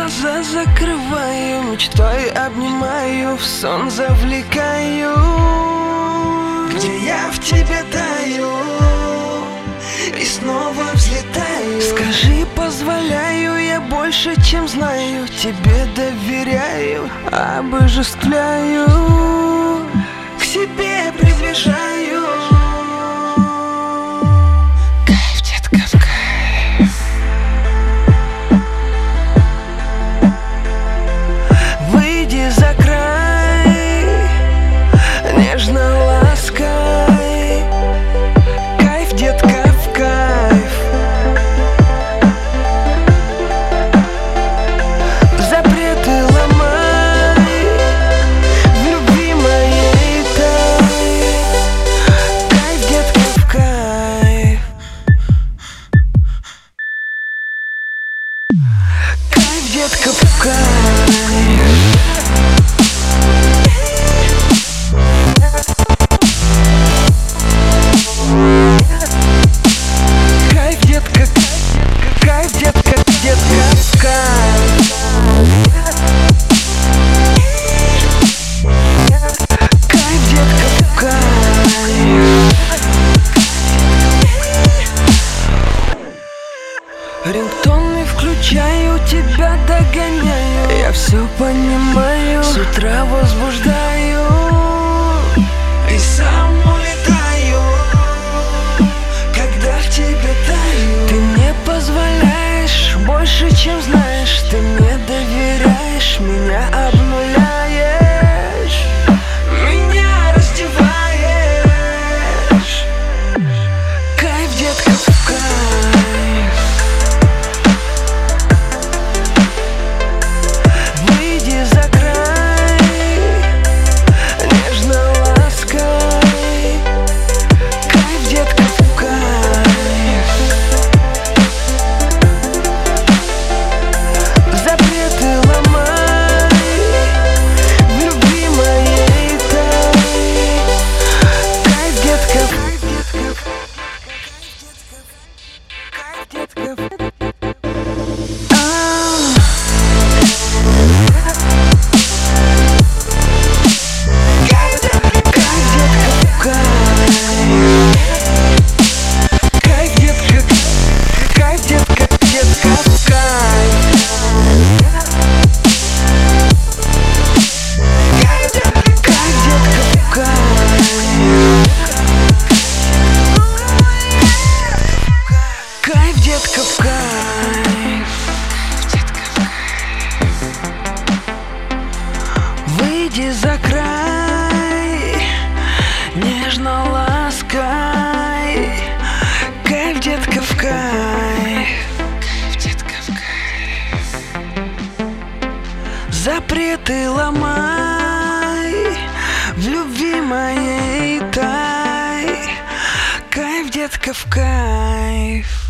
глаза закрываю, мечтой обнимаю, в сон завлекаю, где я в тебе таю и снова взлетаю. Скажи, позволяю я больше, чем знаю, тебе доверяю, обожествляю, к себе приближаю. Кайф, детка, в кайф. Выйди за край, нежно ласкай. Кайф, детка, в кайф. Запреты ломай, в любви моей тай. Кайф, детка, в кайф. Кайф, детка, в кайф. Кайф, детка, кайф, детка, детка, в кайф. Кайф, детка, в кайф. Рингтоны включаю, тебя догоняю, я все понимаю, с утра возбуждаю и сам улетаю, когда в тебе таю. Ты мне позволяешь больше, чем знаешь, ты мне доверяешь, меня обнуляешь, меня раздеваешь. Кайф, детка, в кайф. Выйди за край, нежно ласкай. Кайф, детка, в кайф. Запреты ломай, в любви моей тай. Кайф, детка, кайф, детка, кайф, детка. Кайф, детка, в кайф. Выйди за край, нежно ласкай. Кайф, детка, в кайф. Кайф, детка, в кайф. Запреты ломай, в любви моей тай. Кайф, детка, в кайф.